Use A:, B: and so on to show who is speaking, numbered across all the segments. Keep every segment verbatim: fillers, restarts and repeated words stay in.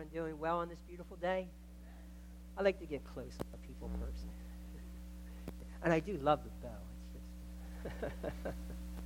A: Everyone doing well on this beautiful day? I like to get close. I'm a people person. And I do love the bow. It's just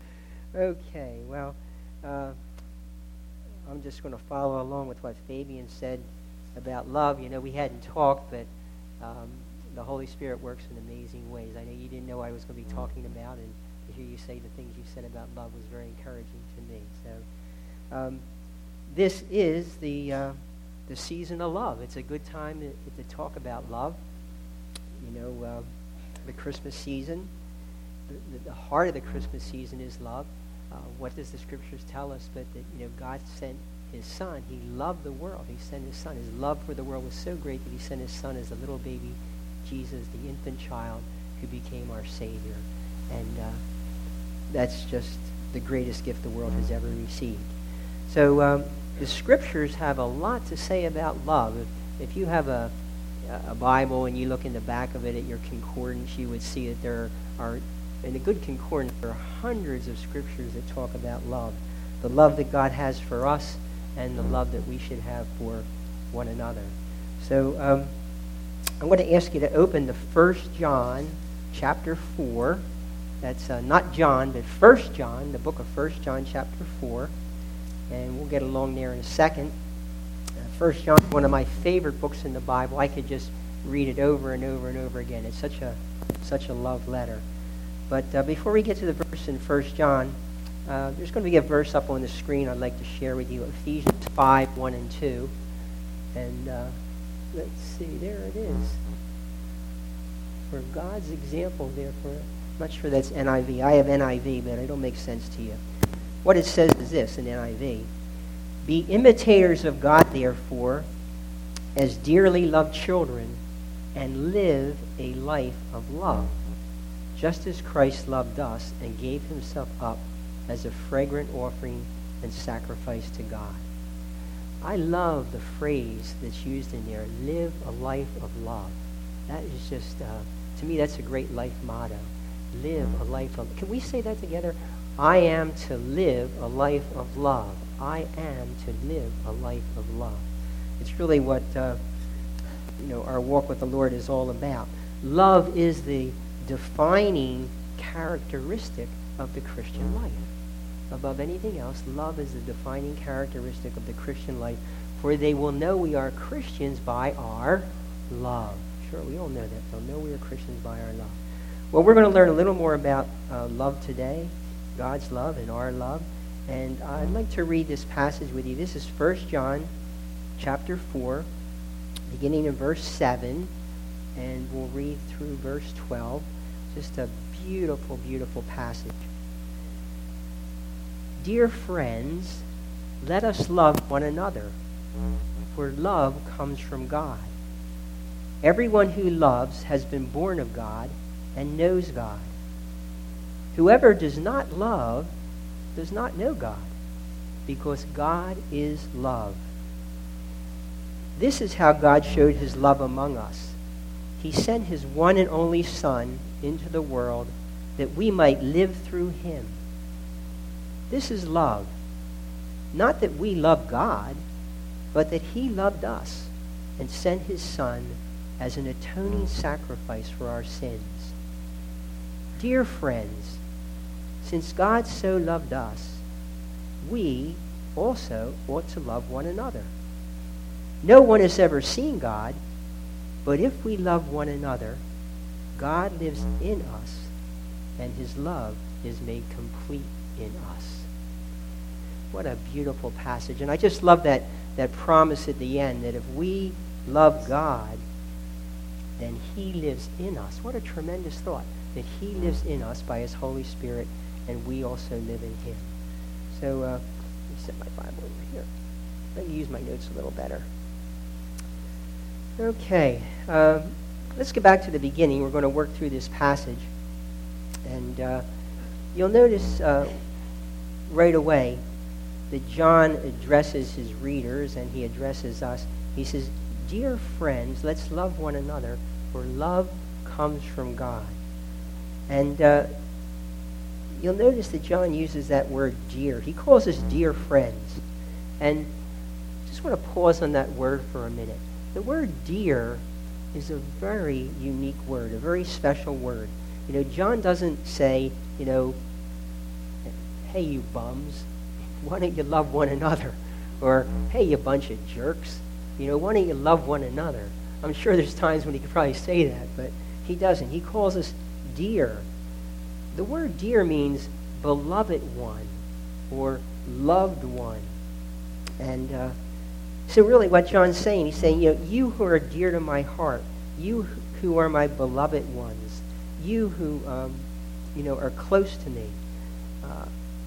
A: okay, well, uh, I'm just going to follow along with what Fabian said about love. You know, we hadn't talked, but um, the Holy Spirit works in amazing ways. I know you didn't know I was going to be talking about, and to hear you say the things you said about love was very encouraging to me. So um, this is the uh, the season of love. It's a good time to, to talk about love. You know, uh, the Christmas season, the, the heart of the Christmas season is love. Uh, what does the Scriptures tell us? But that, you know, God sent His Son. He loved the world. He sent His Son. His love for the world was so great that He sent His Son as a little baby Jesus, the infant child who became our Savior. And uh, that's just the greatest gift the world has ever received. So um, the Scriptures have a lot to say about love. If, if you have a, a Bible and you look in the back of it at your concordance, you would see that there are, in a good concordance, there are hundreds of Scriptures that talk about love. The love that God has for us and the love that we should have for one another. So um, I'm going to ask you to open to First John chapter four. That's uh, not John, but First John, the book of First John chapter four. And we'll get along there in a second. Uh, First John is one of my favorite books in the Bible. I could just read it over and over and over again. It's such a such a love letter. But uh, before we get to the verse in First John, uh, there's going to be a verse up on the screen I'd like to share with you, Ephesians five, one and two. And uh, let's see, there it is. For God's example, therefore, I'm not sure that's N I V. I have N I V, but it'll make sense to you. What it says is this in N I V. Be imitators of God, therefore, as dearly loved children, and live a life of love, just as Christ loved us and gave himself up as a fragrant offering and sacrifice to God. I love the phrase that's used in there, live a life of love. That is just, uh, to me, that's a great life motto. Live a life of, can we say that together? I am to live a life of love. I am to live a life of love. It's really what, uh, you know, our walk with the Lord is all about. Love is the defining characteristic of the Christian life. Above anything else, love is the defining characteristic of the Christian life, for they will know we are Christians by our love. Sure, we all know that. They'll know we are Christians by our love. Well, we're going to learn a little more about uh, love today, God's love and our love. And I'd like to read this passage with you. This is First John chapter four, beginning in verse seven, and we'll read through verse twelve. Just a beautiful, beautiful passage. Dear friends, let us love one another, for love comes from God. Everyone who loves has been born of God and knows God. Whoever does not love does not know God, because God is love. This is how God showed his love among us. He sent his one and only Son into the world that we might live through him. This is love. Not that we love God, but that he loved us and sent his Son as an atoning sacrifice for our sins. Dear friends, since God so loved us, we also ought to love one another. No one has ever seen God, but if we love one another, God lives in us, and his love is made complete in us. What a beautiful passage. And I just love that, that promise at the end that if we love God, then he lives in us. What a tremendous thought, that he lives in us by his Holy Spirit, and we also live in him. So uh, let me set my Bible over here. I can use my notes a little better. Okay, uh, let's get back to the beginning. We're going to work through this passage. And uh, you'll notice uh, right away that John addresses his readers and he addresses us. He says, dear friends, let's love one another, for love comes from God. And uh, you'll notice that John uses that word dear. He calls us dear friends. And just want to pause on that word for a minute. The word dear is a very unique word, a very special word. You know, John doesn't say, you know, hey, you bums, why don't you love one another? Or, hey, you bunch of jerks, you know, why don't you love one another? I'm sure there's times when he could probably say that, but he doesn't. He calls us dear. The word dear means beloved one or loved one. And uh, so really what John's saying, he's saying, you know, you who are dear to my heart, you who are my beloved ones, you who, um, you know, are close to me, uh,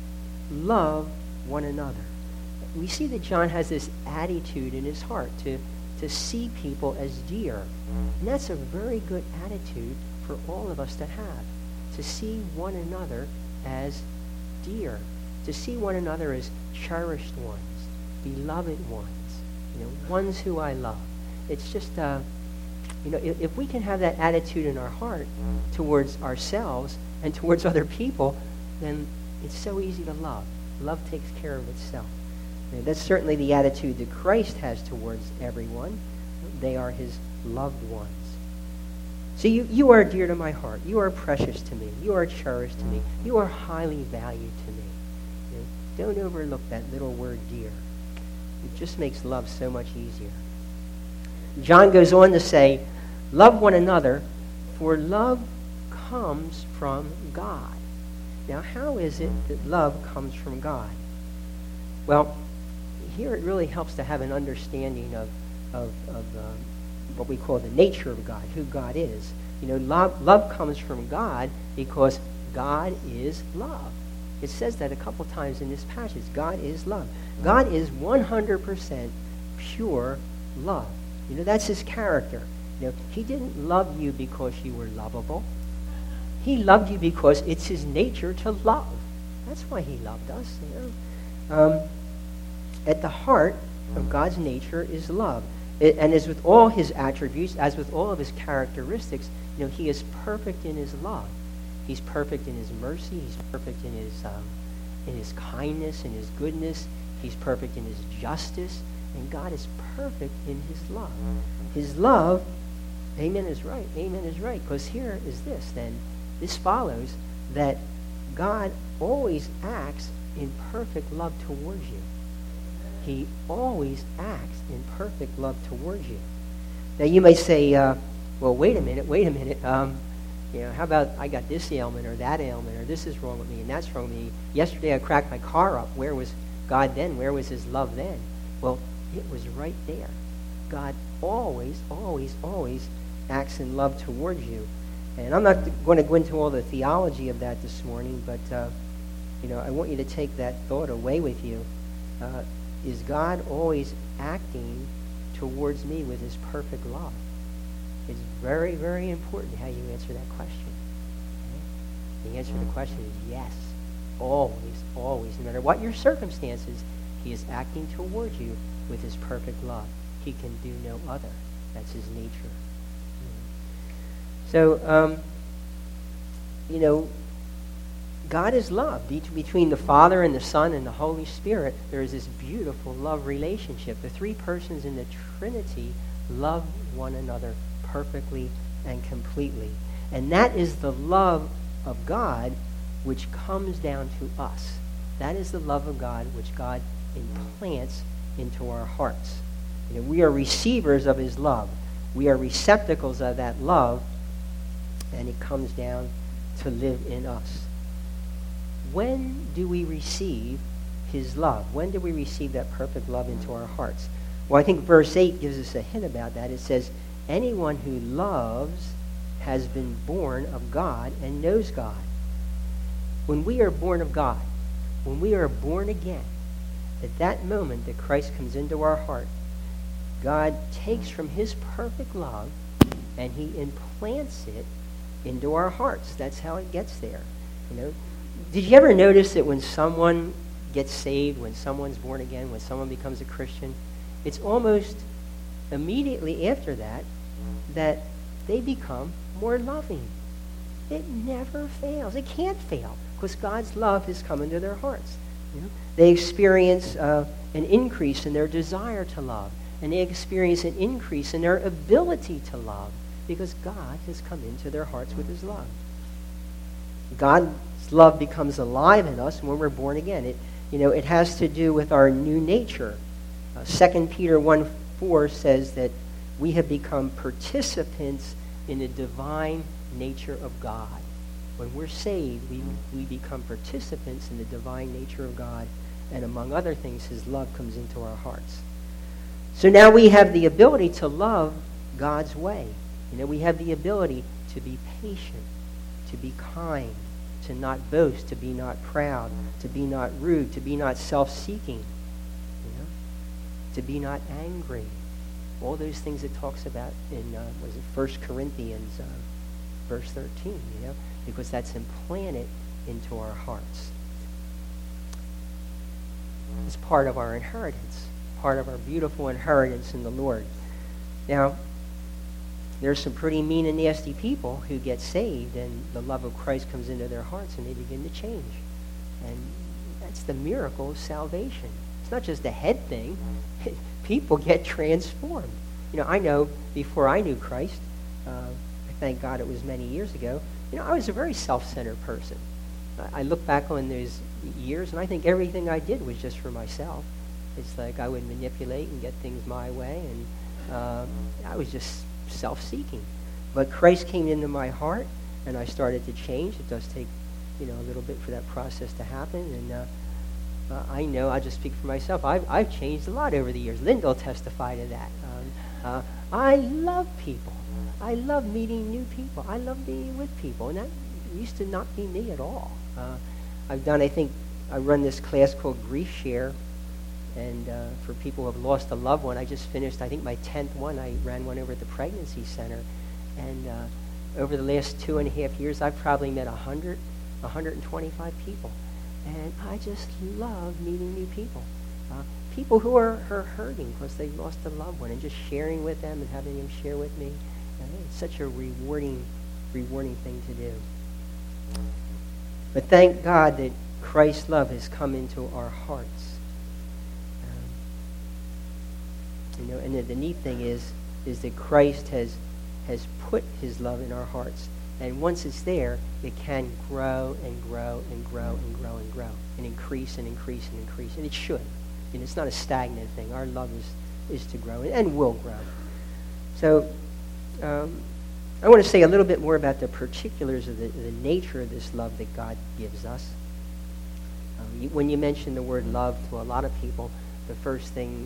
A: love one another. We see that John has this attitude in his heart to, to see people as dear. And that's a very good attitude for all of us to have, to see one another as dear, to see one another as cherished ones, beloved ones, you know, ones who I love. It's just, uh, you know, if, if we can have that attitude in our heart towards ourselves and towards other people, then it's so easy to love. Love takes care of itself. You know, that's certainly the attitude that Christ has towards everyone. They are his loved ones. So you, you are dear to my heart. You are precious to me. You are cherished to me. You are highly valued to me. You know, don't overlook that little word dear. It just makes love so much easier. John goes on to say, love one another, for love comes from God. Now, how is it that love comes from God? Well, here it really helps to have an understanding of, of, of um, what we call the nature of God, who God is. You know, love, love comes from God because God is love. It says that a couple times in this passage. God is love. God is one hundred percent pure love. You know, that's his character. You know, he didn't love you because you were lovable. He loved you because it's his nature to love. That's why he loved us. You know? Um, at the heart of God's nature is love. It, and as with all his attributes, as with all of his characteristics, you know, he is perfect in his love. He's perfect in his mercy. He's perfect in his, um, in his kindness, in his goodness. He's perfect in his justice. And God is perfect in his love. His love, amen is right. Amen is right. Because here is this, then. This follows that God always acts in perfect love towards you. He always acts in perfect love towards you. Now you may say, uh, well, wait a minute, wait a minute. Um, you know, how about I got this ailment or that ailment or this is wrong with me and that's wrong with me. Yesterday I cracked my car up. Where was God then? Where was his love then? Well, it was right there. God always, always, always acts in love towards you. And I'm not going to go into all the theology of that this morning, but, uh, you know, I want you to take that thought away with you. Uh, is God always acting towards me with his perfect love? It's very, very important how you answer that question. Okay? The answer to the question is yes. Always, always. No matter what your circumstances, he is acting towards you with his perfect love. He can do no other. That's his nature. So, um, you know, God is love. Be- between the Father and the Son and the Holy Spirit, there is this beautiful love relationship. The three persons in the Trinity love one another perfectly and completely. And that is the love of God which comes down to us. That is the love of God which God implants into our hearts. You know, we are receivers of his love. We are receptacles of that love, and it comes down to live in us. When do we receive his love? When do we receive that perfect love into our hearts? Well, I think verse eight gives us a hint about that. It says, anyone who loves has been born of God and knows God. When we are born of God, when we are born again, at that moment that Christ comes into our heart, God takes from his perfect love and he implants it into our hearts. That's how it gets there. You know, did you ever notice that when someone gets saved, when someone's born again, when someone becomes a Christian, it's almost immediately after that that they become more loving. It never fails. It can't fail because God's love has come into their hearts. You know? They experience uh, an increase in their desire to love. And they experience an increase in their ability to love because God has come into their hearts with his love. God's love becomes alive in us when we're born again. It, you know, it has to do with our new nature. Uh, Second Peter one four says that we have become participants in the divine nature of God. When we're saved, we, we become participants in the divine nature of God. And among other things, his love comes into our hearts. So now we have the ability to love God's way. You know, we have the ability to be patient, to be kind, to not boast, to be not proud, to be not rude, to be not self-seeking, you know, to be not angry. All those things it talks about in, uh, was it First Corinthians uh, verse thirteen, you know, because that's implanted into our hearts. It's part of our inheritance, part of our beautiful inheritance in the Lord. Now, there's some pretty mean and nasty people who get saved and the love of Christ comes into their hearts and they begin to change. And that's the miracle of salvation. It's not just a head thing. People get transformed. You know, I know before I knew Christ, uh, I thank God it was many years ago, you know, I was a very self-centered person. I look back on those years and I think everything I did was just for myself. It's like I would manipulate and get things my way, and um, I was just self-seeking. But Christ came into my heart, and I started to change. It does take, you know, a little bit for that process to happen, and uh, uh, I know, I just speak for myself, I've, I've changed a lot over the years. Linda will testify to that. Um, uh, I love people. I love meeting new people. I love being with people, and that used to not be me at all. Uh, I've done, I think, I run this class called Grief Share, and uh, for people who have lost a loved one. I just finished, I think, my tenth one. I ran one over at the Pregnancy Center, and uh, over the last two and a half years, I've probably met one hundred, one hundred twenty-five people, and I just love meeting new people. Uh, people who are, are hurting because they lost a loved one, and just sharing with them and having them share with me. Uh, it's such a rewarding, rewarding thing to do. But thank God that Christ's love has come into our hearts. Um, you know, and the, the neat thing is, is that Christ has has put his love in our hearts, and once it's there, it can grow and grow and grow and grow and grow and increase and increase and increase, and it should. And it's not a stagnant thing. Our love is is to grow and will grow. So. Um, I want to say a little bit more about the particulars of the, the nature of this love that God gives us. Um, you, when you mention the word love to a lot of people, the first thing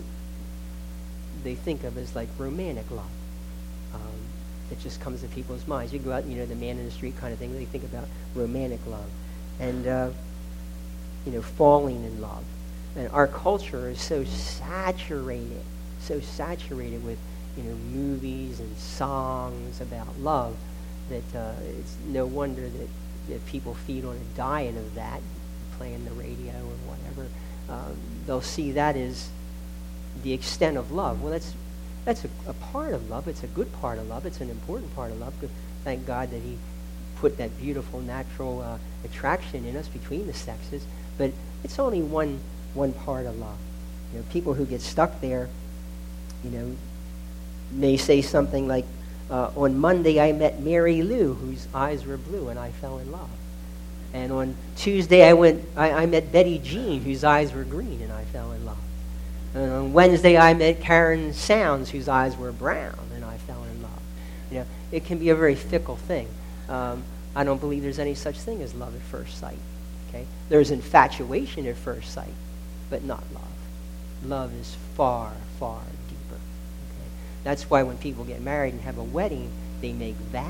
A: they think of is like romantic love. Um, it just comes to people's minds. You go out, you know, the man in the street kind of thing, they think about romantic love. And, uh, you know, falling in love. And our culture is so saturated, so saturated with you know, movies and songs about love, that uh, it's no wonder that, that people feed on a diet of that, playing the radio or whatever. Um, they'll see that as the extent of love. Well, that's that's a, a part of love. It's a good part of love. It's an important part of love. Thank God that he put that beautiful natural uh, attraction in us between the sexes. But it's only one one part of love. You know, people who get stuck there, you know, may say something like, uh, on Monday I met Mary Lou, whose eyes were blue, and I fell in love. And on Tuesday I went, I, I met Betty Jean, whose eyes were green, and I fell in love. And on Wednesday I met Karen Sounds, whose eyes were brown, and I fell in love. You know, it can be a very fickle thing. Um, I don't believe there's any such thing as love at first sight. Okay, there's infatuation at first sight, but not love. Love is far, far deeper. Okay? That's why when people get married and have a wedding, they make vows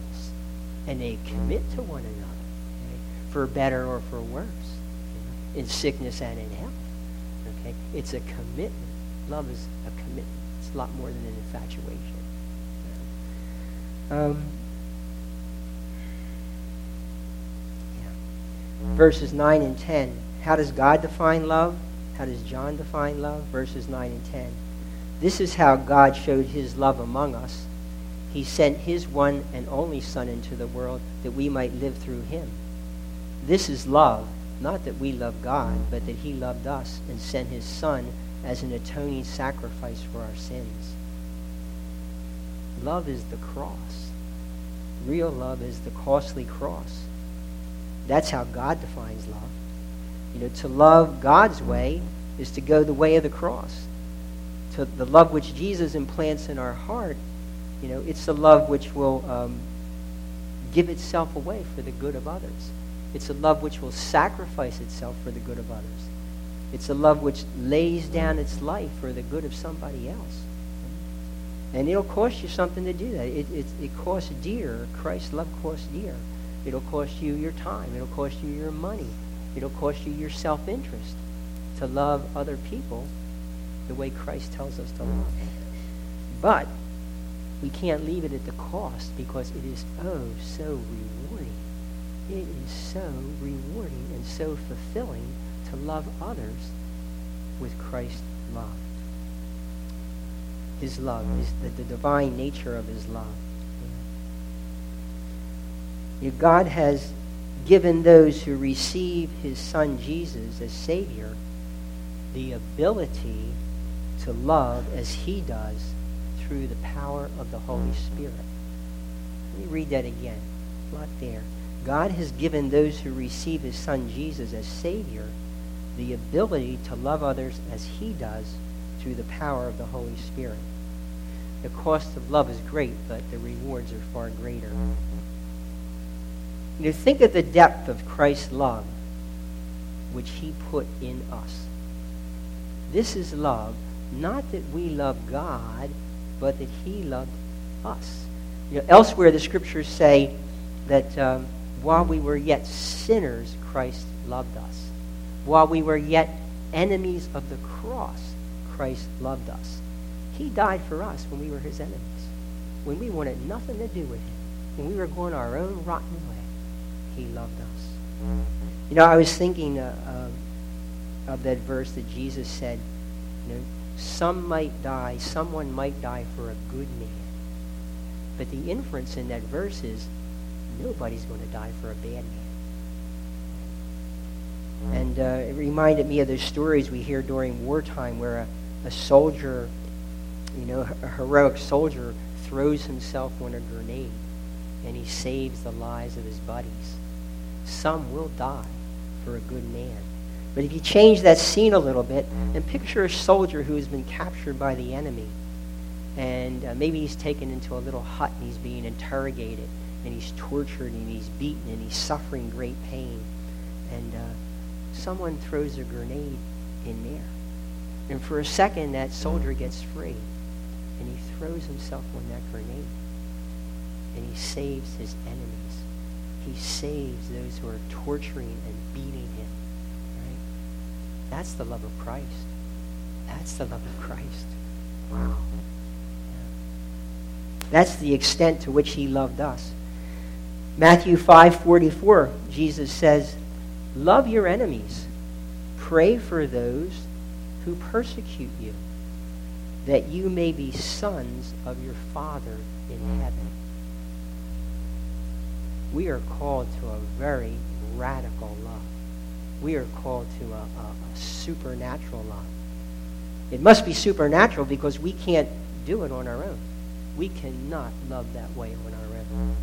A: and they commit to one another, okay? For better or for worse, okay? In sickness and in health. Okay, it's a commitment. Love is a commitment. It's a lot more than an infatuation. Um, yeah. Verses nine and ten. How does God define love? How does John define love? Verses nine and ten. This is how God showed his love among us. He sent his one and only Son into the world that we might live through him. This is love, not that we love God, but that he loved us and sent his Son as an atoning sacrifice for our sins. Love is the cross. Real love is the costly cross. That's how God defines love. You know, to love God's way is to go the way of the cross. To the love which Jesus implants in our heart, you know, it's the love which will um, give itself away for the good of others. It's a love which will sacrifice itself for the good of others. It's a love which lays down its life for the good of somebody else. And it'll cost you something to do that. It, it, it costs dear. Christ's love costs dear. It'll cost you your time. It'll cost you your money. It'll cost you your self-interest to love other people the way Christ tells us to love. But we can't leave it at the cost, because it is oh so rewarding. It is so rewarding and so fulfilling to love others with Christ's love. His love is the, the divine nature of his love. You know, God has given those who receive his Son Jesus as Savior the ability to love as he does through the power of the Holy Spirit. Let me read that again. It's not there. God has given those who receive his Son Jesus as Savior the ability to love others as he does through the power of the Holy Spirit. The cost of love is great, but the rewards are far greater. You know, think of the depth of Christ's love, which he put in us. This is love, not that we love God, but that he loved us. You know, elsewhere, the scriptures say that um, while we were yet sinners, Christ loved us. While we were yet enemies of the cross, Christ loved us. He died for us when we were his enemies, when we wanted nothing to do with him, when we were going our own rotten way. He loved us. You know, I was thinking uh, uh, of that verse that Jesus said, you know, some might die, someone might die for a good man. But the inference in that verse is nobody's going to die for a bad man. And uh, it reminded me of those stories we hear during wartime where a, a soldier, you know, a heroic soldier throws himself on a grenade and he saves the lives of his buddies. Some will die for a good man. But if you change that scene a little bit and picture a soldier who has been captured by the enemy, and uh, maybe he's taken into a little hut and he's being interrogated and he's tortured and he's beaten and he's suffering great pain, and uh, someone throws a grenade in there. And for a second, that soldier gets free and he throws himself on that grenade and he saves his enemies. He saves those who are torturing and beating him. Right? That's the love of Christ. That's the love of Christ. Wow. Yeah. That's the extent to which he loved us. Matthew five forty-four, Jesus says, love your enemies. Pray for those who persecute you, that you may be sons of your Father in heaven. We are called to a very radical love. We are called to a, a, a supernatural love. It must be supernatural because we can't do it on our own. We cannot love that way on our own.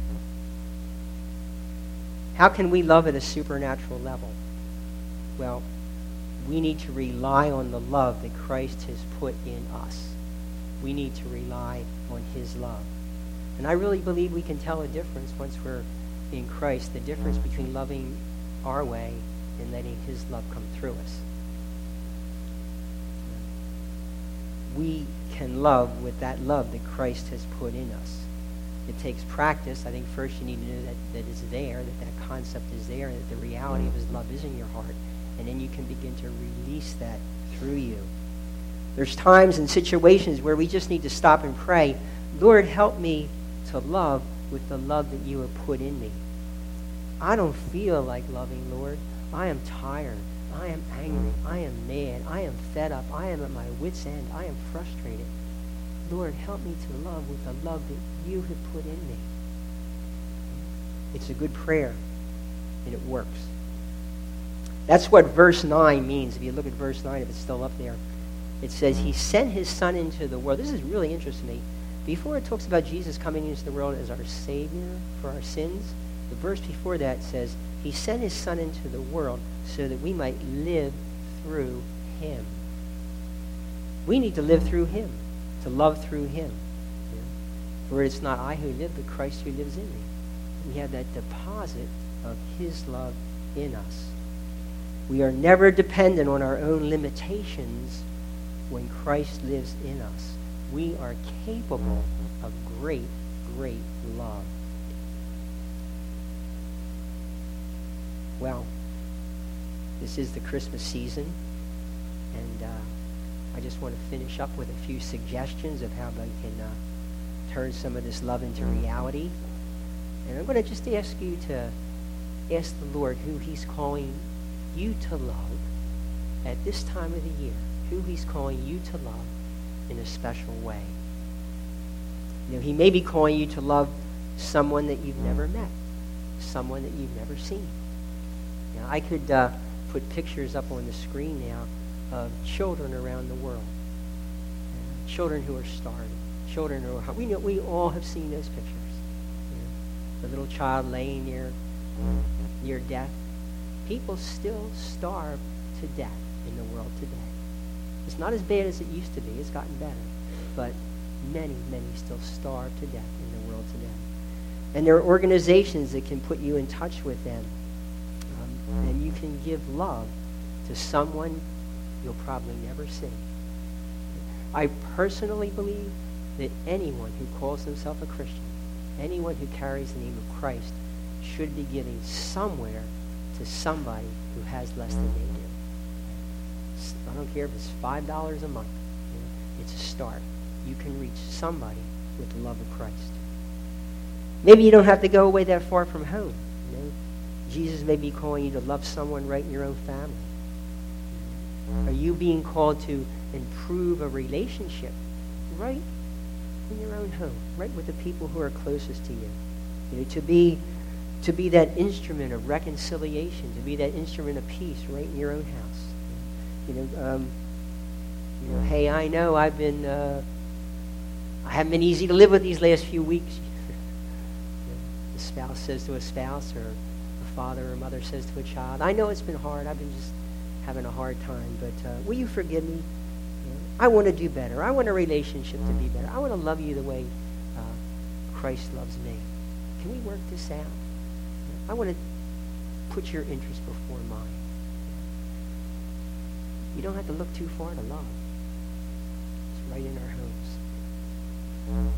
A: How can we love at a supernatural level? Well, we need to rely on the love that Christ has put in us. We need to rely on his love. And I really believe we can tell a difference once we're in Christ, the difference between loving our way and letting his love come through us. We can love with that love that Christ has put in us. It takes practice. I think first you need to know that, that it's there, that that concept is there, that the reality of his love is in your heart. And then you can begin to release that through you. There's times and situations where we just need to stop and pray, Lord, help me to love with the love that you have put in me. I don't feel like loving, Lord. I am tired. I am angry. I am mad. I am fed up. I am at my wit's end. I am frustrated. Lord, help me to love with the love that you have put in me. It's a good prayer, and it works. That's what verse nine means. If you look at verse nine, if it's still up there, it says, he sent his son into the world. This is really interesting to me. Before it talks about Jesus coming into the world as our Savior for our sins, the verse before that says, he sent his son into the world so that we might live through him. We need to live through him, to love through him. For it's not I who live, but Christ who lives in me. We have that deposit of his love in us. We are never dependent on our own limitations when Christ lives in us. We are capable of great, great love. Well, this is the Christmas season, and uh, I just want to finish up with a few suggestions of how we can uh, turn some of this love into reality. And I'm going to just ask you to ask the Lord who he's calling you to love at this time of the year, who he's calling you to love in a special way. You know, he may be calling you to love someone that you've never met, someone that you've never seen. Now, I could uh, put pictures up on the screen now of children around the world, uh, children who are starving, children who are, we know we all have seen those pictures. You know, the little child laying near near death. People still starve to death in the world today. It's not as bad as it used to be. It's gotten better. But many, many still starve to death in the world today. And there are organizations that can put you in touch with them. Um, and you can give love to someone you'll probably never see. I personally believe that anyone who calls himself a Christian, anyone who carries the name of Christ, should be giving somewhere to somebody who has less than they do. I don't care if it's five dollars a month. You know, it's a start. You can reach somebody with the love of Christ. Maybe you don't have to go away that far from home. You know? Jesus may be calling you to love someone right in your own family. Are you being called to improve a relationship right in your own home, right with the people who are closest to you? You know, to be to be that instrument of reconciliation, to be that instrument of peace right in your own house. You know, um, you know, hey, I know I've been, uh, I haven't been easy to live with these last few weeks. The spouse says to a spouse, or a father or mother says to a child, I know it's been hard. I've been just having a hard time, but uh, will you forgive me? You know, I want to do better. I want a relationship to be better. I want to love you the way uh, Christ loves me. Can we work this out? I want to put your interest before mine. You don't have to look too far to love. It's right in our homes.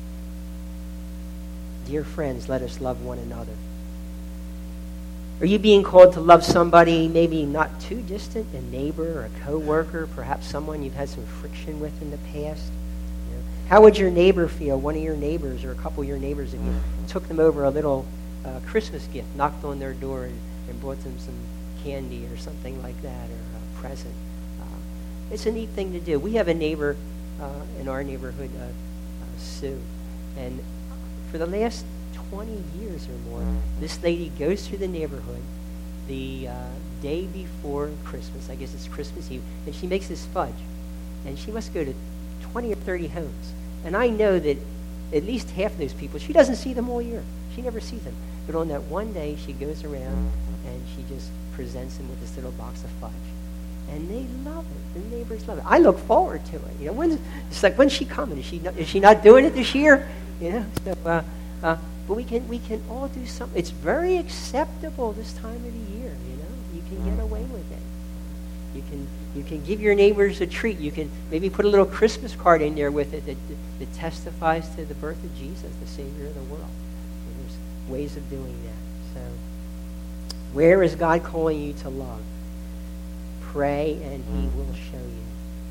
A: Dear friends, let us love one another. Are you being called to love somebody maybe not too distant, a neighbor or a co-worker, perhaps someone you've had some friction with in the past? You know, how would your neighbor feel, one of your neighbors or a couple of your neighbors, if you took them over a little uh, Christmas gift, knocked on their door and, and brought them some candy or something like that, or a present? Uh, it's a neat thing to do. We have a neighbor uh, in our neighborhood, uh, uh, Sue, and for the last twenty years or more, this lady goes through the neighborhood the uh, day before Christmas. I guess it's Christmas Eve, and she makes this fudge, and she must go to twenty or thirty homes. And I know that at least half of those people, she doesn't see them all year. She never sees them. But on that one day, she goes around and she just presents them with this little box of fudge. And they love it. The neighbors love it. I look forward to it. You know, when's, it's like, when's she coming? Is she not, is she not doing it this year? You know, so, uh, uh, but we can we can all do something. It's very acceptable this time of the year. You know, you can get away with it. You can you can give your neighbors a treat. You can maybe put a little Christmas card in there with it that that testifies to the birth of Jesus, the Savior of the world. And there's ways of doing that. So, where is God calling you to love? Pray, and He will show you.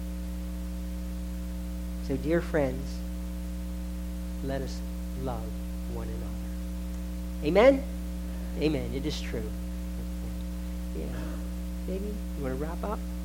A: So, dear friends, let us love one another. Amen? Amen. It is true. Yeah. Baby, you want to wrap up?